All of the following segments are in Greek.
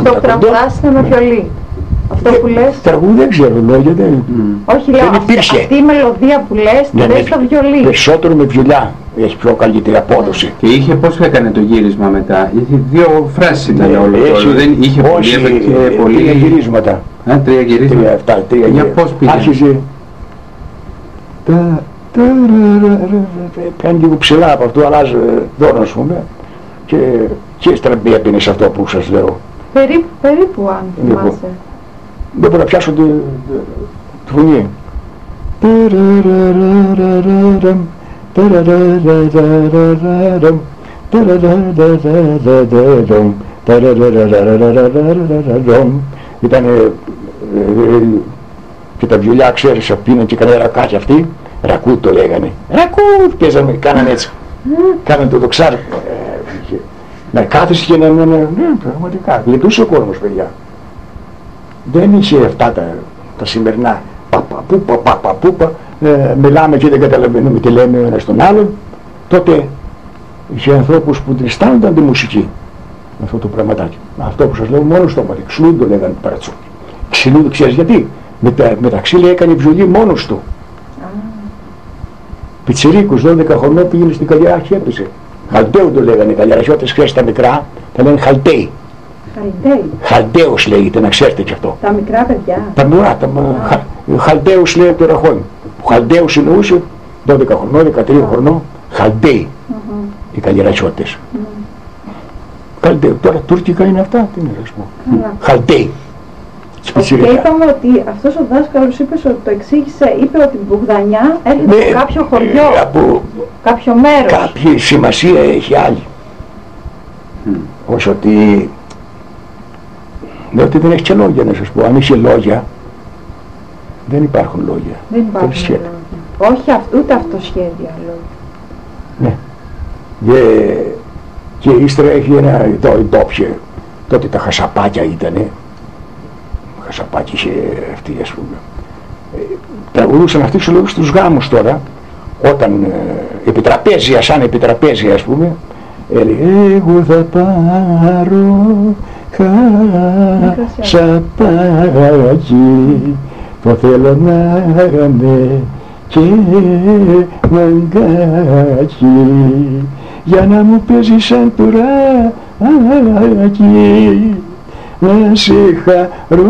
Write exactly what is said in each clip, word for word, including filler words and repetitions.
Αυτό που πράγματα. τραγουδάς είναι με βιολί. Αυτό που λες. Τραγούδι δεν ξέρω λόγια, δεν... Όχι, λέω, δεν αυτή, υπήρχε. αυτή η μελωδία που λες τη Ναι, ναι, λες στο βιολί. Περισσότερο με βιολιά, έχει πιο καλύτερη απόδοση. Και είχε πώς έκανε το γύρισμα μετά. Είχε δύο φράσεις ήταν Ναι, όλο το έχει- όλο. Δεν είχε πολύ, όχι, έπαιξε ε, πολύ... τρία γυρίσματα. Α, τρία Τρία, γυρίσματα. αυτά, τρία Για γυρίσματα. πώς πήγε. Άρχιζε... τα- τα- ρα- ρα- ρα- Πιάνει λίγο ψηλά από αυτό, αλλάζει δώρο, ας πούμε. Και, και ύστερα έπαινε σε αυτό που σας λέω. Περίπου, περίπου αν Λοιπόν. θυμάσαι. Δεν μπορώ να πιάσω τη, τη φωνή. Ήταν και τα βιολιά, ξέρεις, πίναν και κανένα ρακάκι αυτοί. Ρακούτ το λέγανε. Ρακούτ παίζανε, κάνανε έτσι. Κάνανε το δοξάρι. Να κάθεσαι και να... Ναι, πραγματικά. Γλιτούσε ο κόσμος, παιδιά. Δεν είχε αυτά τα, τα σημερινά παπαπούπα, παπαπούπα, ε, μιλάμε και δεν καταλαβαίνουμε τι λέμε ο ένας τον άλλον. Τότε είχε ανθρώπους που την αισθάνονταν τη μουσική. Αυτό το πραγματάκι. Αυτό που σας λέω μόνο στο μάτι. Ξυλούν το λέγανε παρατσούκι. Ξυλούν, ξέρεις γιατί. Με τα, με τα ξύλια έκανε βιολί μόνος του. Πιτσιρίκους, δώδεκα χρονών πήγαινε στην Καλλιρά και έπαιζε. Χαλτέου το λέγανε οι Καλλιρασιώτες, ξέρεις τα μικρά, τα λένε Χαλτέοι. Χαλντέι. Χαλτέος λέγεται, να ξέρετε κι αυτό. Τα μικρά παιδιά. Τα μωρά, τα χα, Χαλτέους λέει το ραχώνει. Ο Χαλτέους εννοούσε δώδεκα χρονών, δεκατρία χρονών, Χαλτέοι, οι Καλλιρασιώτες. Χαλτέου, τώρα τουρκικά είναι αυτά, τι να σας πω. Καλά. Χαλτέοι. Και Σπιτσιρικά. είπαμε ότι αυτός ο δάσκαλος είπες ότι το εξήγησε, είπε ότι η Μπογδανιά έρχεται Ναι, από κάποιο χωριό, ε, από κάποιο μέρος. κάποια σημασία έχει άλλη. Όχι ότι... Ναι, ότι δεν έχει και λόγια να σας πω. Αν είχε λόγια, δεν υπάρχουν λόγια. Δεν υπάρχουν σχέδια. λόγια. Όχι αυ, ούτε αυτοσχέδια λόγια. Και, και ύστερα έχει ένα εδώ ντόπιε, τότε τα χασαπάκια ήτανε, χασαπάκι είχε αυτή ας πούμε. Ε, τραγουδούσαν αυτοί τους λόγους στους γάμους τώρα, όταν ε, επιτραπέζια, σαν επιτραπέζια ας πούμε, έλεγε εγώ θα πάρω χασαπάκι, το θέλω να είναι και μαγκάκι, για να μου παίζει σαν τουράκι, να σε χαρώ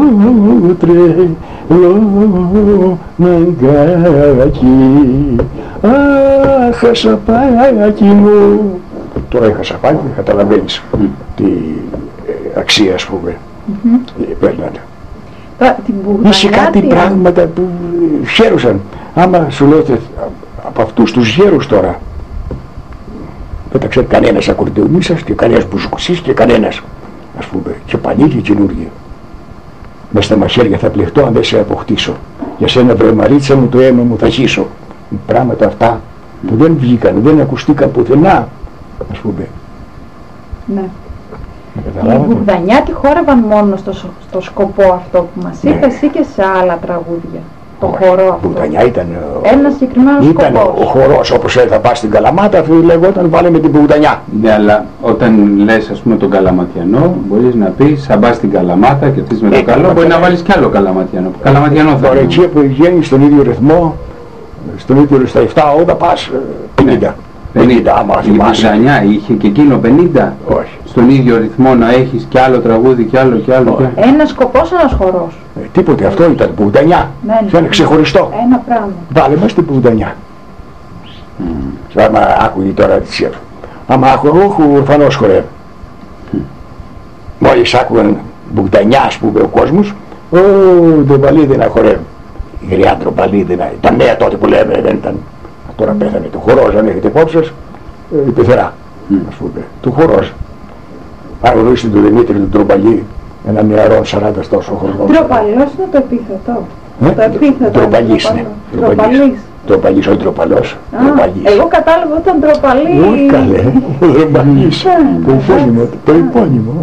τρελό μαγκάκι, αχ χασαπάκι μου. Τώρα η χασαπάκι καταλαβαίνεις mm. τι ε, αξία ας πούμε mm-hmm. παίρνανε. Είσαι κάτι πράγματα που χαίρουσαν. Άμα σου λέω από αυτούς τους γέρους τώρα δεν τα ξέρει κανένας ακορντεονίσας και κανένας μπουζουκουσής και κανένας ας πούμε και παλιοί και καινούργοι. Μες στα μαχαίρια θα πλεχτώ αν δεν σε αποκτήσω. Για σένα βρε Μαρίτσα μου το αίμα μου θα χύσω. Πράγματα αυτά που δεν βγήκαν, δεν ακουστήκαν πουθενά ας πούμε. Ναι. Η Μπουγκδανιά τη χόρευαν μόνο στο, στο σκοπό αυτό που μας είπες, ναι. Ή και σε άλλα τραγούδια? Το όχι, χορό αυτό. Μπουγκδανιά ήταν ένας συγκεκριμένος σκοπός. Ήταν ο χορός, όπως θα πας στην Καλαμάτα, αυτό λεγόταν βάλε με την Μπουγκδανιά. Ναι, αλλά όταν λες ας πούμε τον Καλαματιανό, μπορείς να πεις θα πας στην Καλαμάτα και αυτής με το καλό, μπορεί να βάλεις κι άλλο Καλαματιανό. Καλαματιανό θα είναι. Εκεί που βγαίνει στον ίδιο ρυθμό, στον ίδιο στα επτά ογδόντα πας πενήντα. πενήντα άμα θυμάσαι. Η Μπουγκδανιά είχε και εκείνο πενήντα. Όχι. Στον ίδιο ρυθμό να έχεις κι άλλο τραγούδι κι άλλο κι άλλο. Κι... Ένας σκοπός, ένας χορός. Ε, τίποτε, αυτό ήταν Μπουγκδανιά. Ναι, ναι. Είναι ξεχωριστό. Ένα πράγμα. Βάλε μας την Μπουγκδανιά. Mm. Άμα άκουγε τώρα τη σέφ. Άμα άκουγε, εγώ ορφανός χορεύω. Mm. Μόλις άκουγαν Μπουγκδανιά ας πούμε ο κόσμος, ο ντροπαλίδι να χορεύει. Η γριά ντροπαλίδι να... Τα νέα τότε που λέμε δεν ήταν. Τώρα πέθανε το χορός, αν έχετε υπόψη σας, η πεθερά, mm. ας πούμε, του χορός. Αν γνωρίσετε τον Δημήτρη του Ντροπαλί, έναν νεαρό σαράντα τόσο χρονών. Ντροπαλός είναι το επίθετο. Ε? Το επίθετο. Ντροπαλής, ναι. Ντροπαλής. Ντροπαλής, όχι ντροπαλός. Εγώ κατάλαβα όταν ντροπαλή. Όχι καλέ, Ντροπαλής. Το υπόνυμο, το υπόνυμο.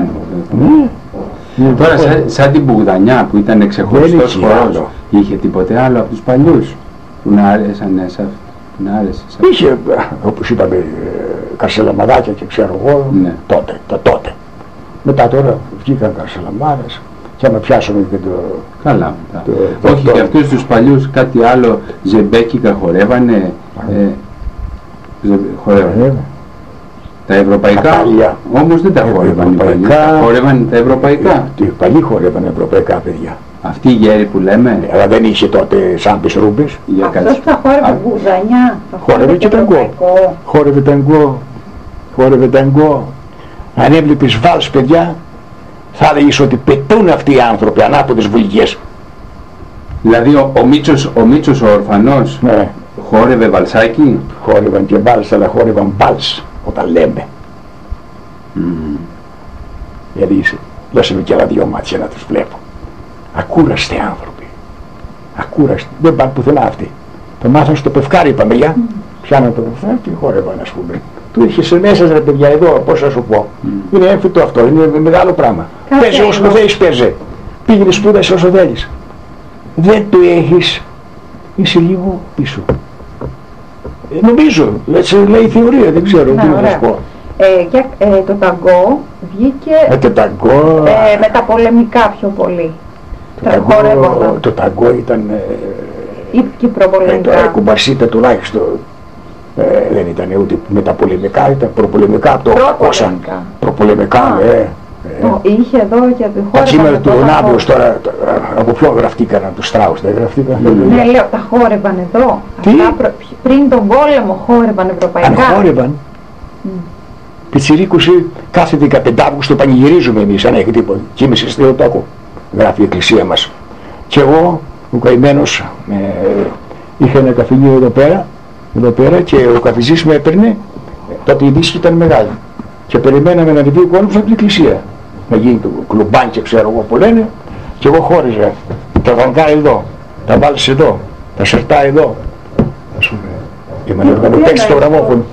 Τώρα σαν την Μπουγκδανιά που ήταν ξεχωριστός χορός, είχε τίποτε άλλο από τους παλιούς που να άρεσαν εσά? Είχε, όπως είπαμε, καρσελαμαδάκια και ξέρω εγώ, ναι. τότε, τα τότε. Μετά τώρα βγήκαν καρσελαμάδες και άμα πιάσουμε και το... Καλά, το, το, όχι το, και αυτούς τους παλιούς κάτι άλλο ζεμπέκικα χορεύανε, ε, ζε, χορεύανε. Τα ευρωπαϊκά, όμως δεν τα χορεύαν οι παλιοί, χορεύαν τα ευρωπαϊκά. Οι παλιοί χορεύαν ευρωπαϊκά παιδιά. Αυτή η γέρη που λέμε. Αλλά δεν είχε τότε σαν τις ρούμπες. Αυτός θα χόρευε Μπουγκδανιά. Χόρευε και ταγκό. Χόρευε ταγκό. Χόρευε ταγκό. Αν έβλεπες βάλς παιδιά, θα έλεγες ότι πετούν αυτοί οι άνθρωποι ανάποδες βουλγές. Δηλαδή ο, ο Μίτσος ο, Μίτσος, ο ορφανός, ναι. Χόρευε βαλσάκι. Χόρευαν και βάλς, αλλά χόρευαν βάλς όταν λέμε. Mm. Δηλαδή δώσε με και άλλα δυο μάτια να τους βλέπω. Ακούραστε άνθρωποι. Ακούραστε. Δεν πάνε πουθενά αυτοί. Το μάθαν στο Πευκάρι είπαμε για. Mm. Πιάναν το Πευκάρι και χόρευαν ας πούμε. Του είχες μέσα ρε παιδιά εδώ, πώς θα σου πω. Mm. Είναι έμφυτο αυτό, είναι μεγάλο πράγμα. Παίζε όσο θέλεις παίζε. Πήγαινε σπούδασε όσο θέλεις. Δεν το έχεις, είσαι λίγο πίσω. Ε, νομίζω, έτσι λέει η θεωρία, δεν ξέρω τι να σου πω. Ε, για, ε, το ταγκό βγήκε ε, το ταγκό, ε, με τα πολεμικά πιο πολύ. Το, ταγκό, το ταγκό ήταν ή και προπολεμικά. Ε, τώρα η κουμπασίτα τουλάχιστον ε, δεν ήταν ούτε με τα πολεμικά, ήταν προπολεμικά από το οκτακόσια. Προπολεμικά, ε, ε. Το είχε εδώ και τη χώρα. Τα σήμερα του Ρονάλντος τώρα, από ποιο γραφτήκαν, από τους Στράους δεν γραφτήκαν. Ναι, λέω, τα χόρευαν εδώ. Τι? Αυτά, πριν τον πόλεμο χόρευαν ευρωπαϊκά. Αν χόρευαν. Mm. Πιτσιρίκους κάθε δεκαπέντε Αύγουστο πανηγυρίζουμε εμείς, αν έχει τίποτα. Και είμαι σε Θεοτόκο, γράφει η εκκλησία μας. Και εγώ, ο καημένος, ε, είχα ένα καφενείο εδώ πέρα, εδώ πέρα και ο καφιζής με έπαιρνε, τότε η δίσκη ήταν μεγάλη. Και περιμέναμε να ανεβεί ο κόσμος από την εκκλησία. Να γίνει το κλουμπάνκι, ξέρω εγώ που λένε, και εγώ χώριζα. Τα βαγκά εδώ, τα βάλεις εδώ, τα σερτά εδώ. Ας πούμε, ήμουν οργανοπαίκτης στο γραμμόφωνο.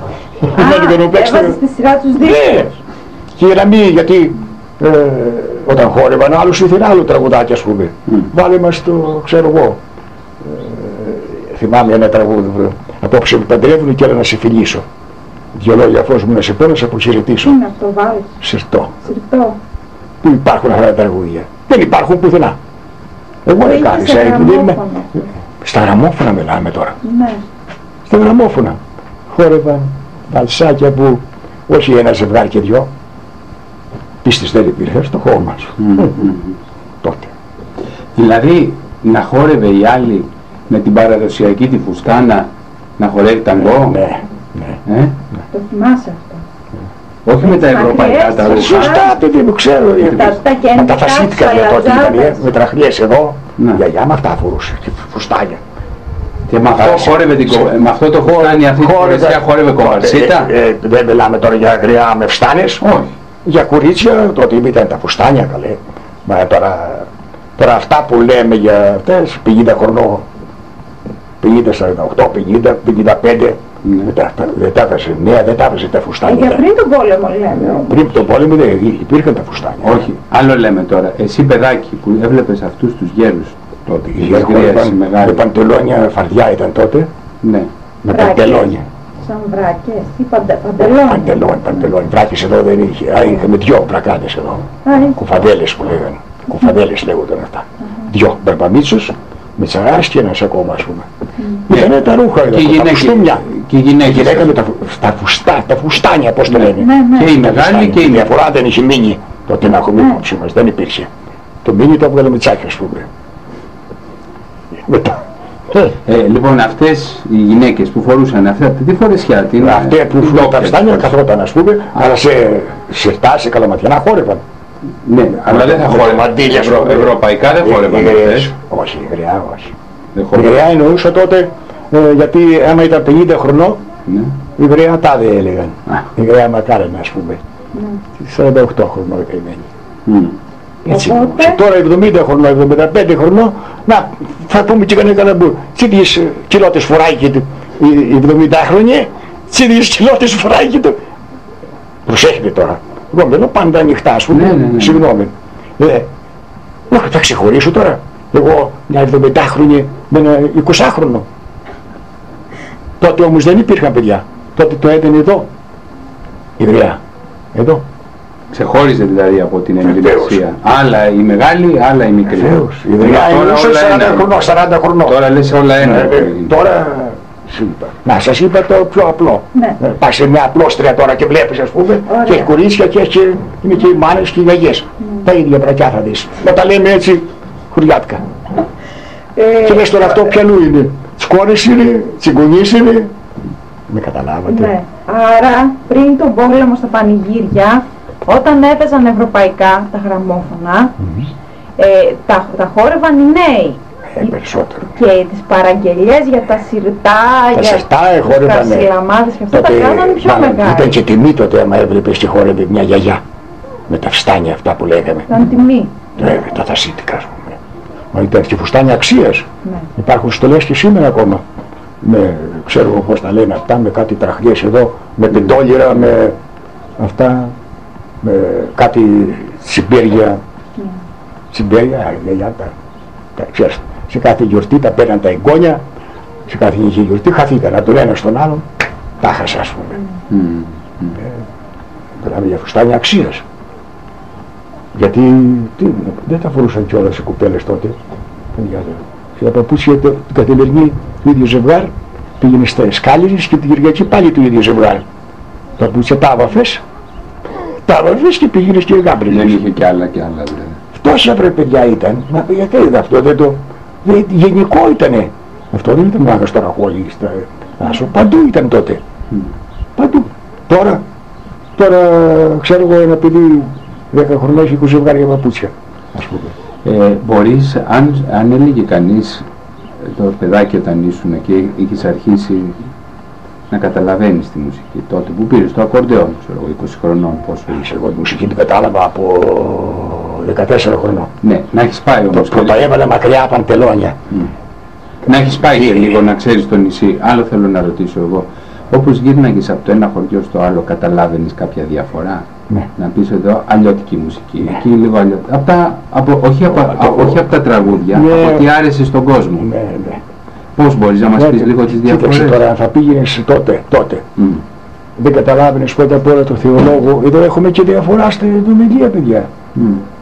έβαζε στη σειρά τους δίσκους. Και για να μην, γιατί ε, όταν χόρευαν άλλους ήθελε άλλο τραγουδάκι, ας πούμε. Mm. Βάλε μας το, ξέρω εγώ, ε, θυμάμαι ένα τραγούδι, απόψε που παντρεύουν και έλα να σε φιλήσω. Δυο λόγια φως μου να σε πω, να σε αποχαιρετήσω. Τι είναι αυτό, βάλει. Συρτό. Συρτό. Πού υπάρχουν αυτά τα τραγούδια? Δεν υπάρχουν πουθενά. Εγώ έκανησα, στα γραμμόφωνα μιλάμε τώρα. Ναι. Στα γραμμόφωνα. Χόρευαν βαλσάκια που όχι ένα ζευγάρι και δυο. Πίστης δεν υπήρχε στο χώμα σου. Mm-hmm. Τότε. Δηλαδή να χόρευε η άλλη με την παραδοσιακή τη φουστάνα να χορεύει ταγκό. Ναι, ναι. Ε? Το θυμάσαι αυτό. Όχι με τα ευρωπαϊκά τα ρούχα. Σωστά, παιδί μου, ξέρω. Με τα φασίτικα τότε ήταν, με τραχλιές εδώ. Η γιαγιά με αυτά φορούσε, φουστάνια. Και με αυτό χόρευε την κομμαρσίτα. Με αυτό το φουστάνι αυτή τη φορεσιά χόρευε κομμαρσίτα. Δεν μιλάμε τώρα για γριά με φστάνες. Όχι. Για κορίτσια τότε ήταν τα φουστάνια καλέ. Μα τώρα, τώρα αυτά που λέμε για αυτές, πενήντα χρονών, πενήντα, σαράντα οκτώ, πενήντα, πενήντα πέντε, δεν τα έβαζε νέα, δεν τα έβαζε τα φουστάνια. Για πριν τον πόλεμο λέμε. Πριν τον πόλεμο δεν υπήρχαν τα φουστάνια. Όχι, άλλο λέμε τώρα. Εσύ παιδάκι που έβλεπες αυτούς τους γέρους τότε, οι γέρους με παντελόνια φαρδιά ήταν τότε. Ναι. Με παντελόνια. Σαν βράκες ή παντε, παντελόνια. Παντελόνια, παντελόνια. Βράκες εδώ δεν είχε. Α, είχαμε δυο βρακάδες εδώ. Κουφαδέλες που λέγανε. Κουφαδέλες λέγονταν αυτά. Δυο μπερμπαμίτσους, με τσαγάρες και ένας ακόμα, ας πούμε. Ήτανε τα ρούχα, τα κουστούμια. Και η γυναίκα με τα φουστά, τα φουστάνια, πώς το λένε. Και η μεγάλη και η διαφορά δεν είχε μείνει. Τότε να έχουμε υπόψη μας, δεν υπήρχε. Το μείνει το έβγαλε με τσάκια, ας πούμε. Μετά. Ε, λοιπόν, αυτές οι γυναίκες που φορούσαν αυτά, τι φορεσιά, τι είναι? Αυτές που φορούσαν τα φουστάνια καθόταν, ας πούμε, αλλά σε σιρτά, σε καλαματιανά χόρευαν. Ναι, αλλά δεν θα χόρευαν. Ευρω, ευρωπαϊκά δεν χόρευαν αυτές. Όχι, η γριά, όχι. Η γριά εννοούσα τότε, ε, γιατί άμα ήταν πενήντα χρονών, ναι. Η γριά τάδε έλεγαν. Α. Η γριά μακάρενα, ας πούμε. Ναι. σαράντα οκτώ χρονών καημένη. Mm. Έτσι, οπότε... τώρα εβδομήντα χρονών, εβδομήντα πέντε χρονών, να, θα πούμε και κανένα καλαμπού. Τι ίδιες κιλότες φοράει και του, οι εβδομήντα χρόνια, τι ίδιες κιλότες φοράει και του. Προσέχετε τώρα. Εγώ μιλώ πάντα ανοιχτά, ας πούμε, ναι, ναι, ναι. Συγγνώμη. Ε, όχι, θα ξεχωρίσω τώρα. Εγώ μια εβδομήντα χρόνια με ένα εικοσάχρονο. Τότε όμως δεν υπήρχαν παιδιά. Τότε το έδαινε εδώ. Η γριά. Εδώ. Ξεχώριζε δηλαδή από την εμβυλιασία. Άλλα η μεγάλη, άλλα η μικρή. Βεβαίως. Η γριά εννοούσε σαράντα χρονών, σαράντα χρονών. Τώρα λες όλα ένα. Ε, ε, τώρα είπα. Να σας είπα το πιο απλό. Ναι. Ε, πας σε μια απλόστρια τώρα και βλέπεις, ας πούμε, ωραία. Και έχει κορίτσια και έχει, είναι και οι μάνες και οι γιαγιές. Mm. Τα ίδια βρακιά θα δεις. Να τα λέμε έτσι χουριάτικα. Ε, και λες τώρα αυτό ποιανού είναι. Σκόρες είναι, τσιγκονής είναι. Με καταλάβατε. Ναι. Άρα πριν τον πόλεμο στα πανηγύρια, όταν έπαιζαν ευρωπαϊκά τα γραμμόφωνα, mm-hmm. ε, τα, τα χόρευαν οι νέοι. Ε, περισσότερο. Και τις παραγγελίες για τα σιρτά, τα για σιρτά, τις κασιλαμάδες και αυτά τότε, τα κάνανε πιο μεγάλα. Ήταν και τιμή τότε άμα έβλεπες και χόρευε μια γιαγιά. Με τα φουστάνια αυτά που λέγαμε. Ήταν τιμή. Ε, τα θασίτικα, ας πούμε. Μα ήταν και φουστάνια αξίας. Ναι. Υπάρχουν στολές και σήμερα ακόμα. Με, ξέρω πώς τα λένε αυτά, με κάτι τραχιές εδώ, με πεντόλιρα, με αυτά, με κάτι τσιμπέρια. Mm. Τσιμπέρια, γιαγιά, τα, τα ξέρεις. Σε κάθε γιορτή τα παίρναν τα εγγόνια, σε κάθε γιορτή χαθήκαν από τον ένα στον άλλον, τα χάσα, ας πούμε. Mm. Ε, δηλαδή για φουστάνια αξίας. Γιατί τι, δεν τα φορούσαν κιόλας οι κουπέλες τότε. Και τα παπούτσια την καθημερινή το ίδιο ζευγάρι πήγαινε στα Σκάλιζες και την Κυριακή πάλι το ίδιο ζευγάρι. Τα παπούτσια τα άβαφες, τα άβαφες και πήγαινες και γάμπριλες. Δεν είχε κι άλλα κι άλλα δηλαδή. Τόσα βρε παιδιά ήταν, μα γιατί είδα αυτό, δεν το... Δεν, γενικό ήτανε. Αυτό δεν ήταν μάγας τώρα χόλι, άσο, παντού ήταν τότε. Mm. Παντού. Τώρα, τώρα ξέρω εγώ ένα παιδί δέκα χρονών έχει είκοσι ζευγάρια παπούτσια, ας πούμε. Ε, μπορείς, αν, αν έλεγε κανείς το παιδάκι όταν ήσουν και είχες αρχίσει να καταλαβαίνεις τη μουσική τότε που πήρες το ακορντεόν, ξέρω εγώ, είκοσι χρονών πόσο είσαι. Εγώ τη μουσική την κατάλαβα από δεκατέσσερα χρονών. Ναι, να έχεις πάει όμως. Πρώτα έβαλα μακριά παντελόνια. Mm. Να έχεις πάει και λίγο να ξέρεις το νησί. Άλλο θέλω να ρωτήσω εγώ. Όπως γύρναγες από το ένα χωριό στο άλλο, καταλάβαινες κάποια διαφορά? Ναι. Να πεις εδώ αλλιώτικη μουσική, εκεί λίγο αλλιώτικη. Από τα, από, όχι, από, α, όχι από τα τραγούδια, ναι. Από τι άρεσε στον κόσμο. Ναι, ναι. Πώς μπορείς να μας ναι, πεις λίγο τις διαφορές? Κοίταξε τώρα, θα πήγαινες τότε, τότε. Mm. Δεν καταλάβαινες πρώτα απ' όλα το θεολόγο. Εδώ έχουμε και διαφορά στην ομιλία, παιδιά. Mm.